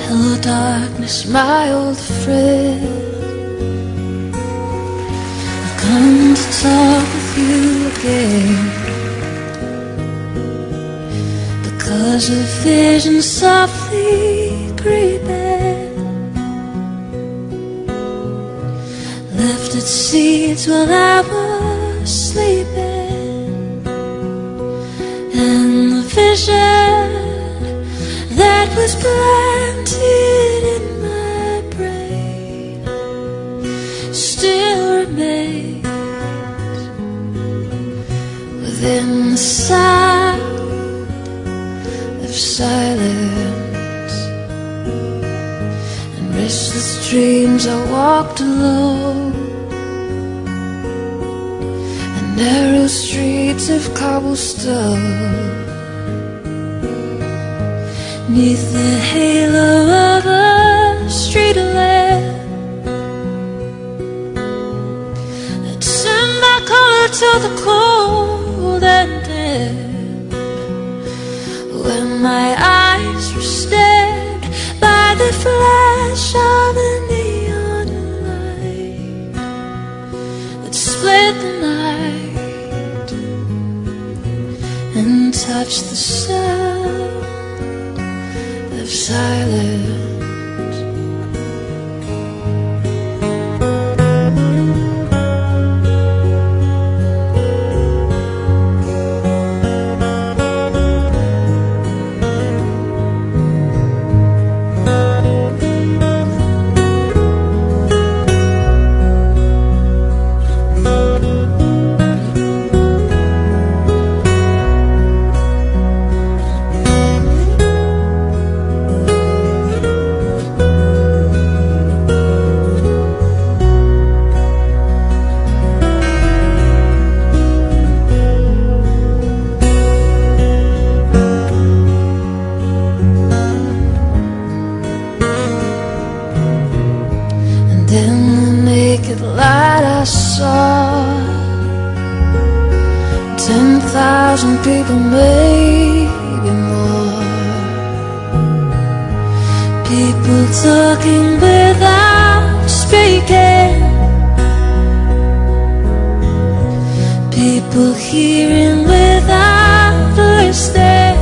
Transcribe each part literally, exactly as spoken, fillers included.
Hello darkness, my old friend. I've come to talk with you again, because a vision softly creeping left its seeds while I was sleeping, and the vision that was planted in my brain still remains within the sound of silence. And restless dreams I walked alone, and narrow streets of cobblestone, 'neath the halo of a street lamp that turned my color to the cold and damp. When my eyes were stared by the flash of a neon light that split the night and touched the sound of silence. In the naked light I saw ten thousand people, maybe more. People talking without speaking, people hearing without listening,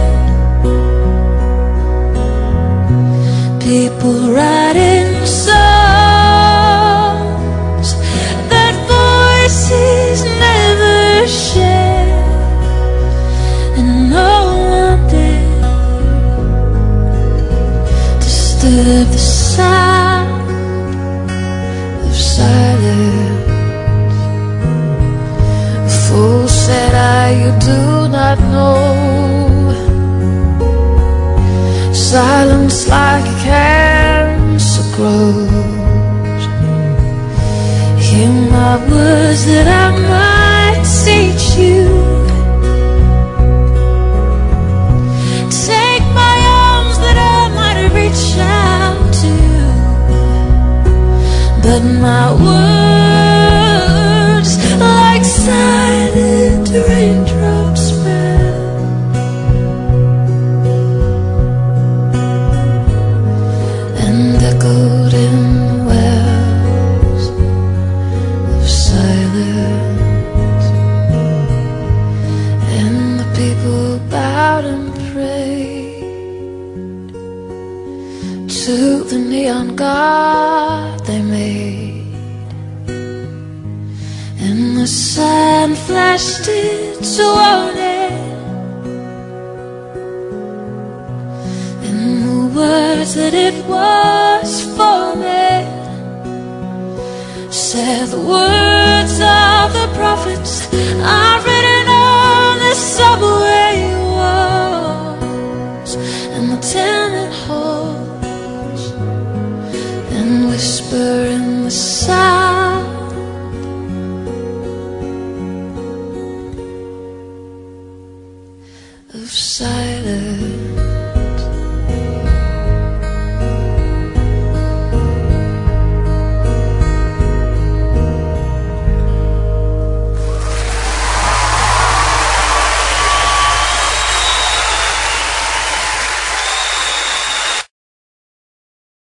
people writing songs that voices never share, and no one dared disturb the sound of silence. A fool said I, you do not know, silence like a cancer grows. Hear my words that I might teach you, take my arms that I might reach out to, but my words like silent raindrops fell and echoed in the wells of silence. And the people bowed and prayed to the neon god they made, and the sun flashed its warning, and the words that it was forming said the words of the prophets are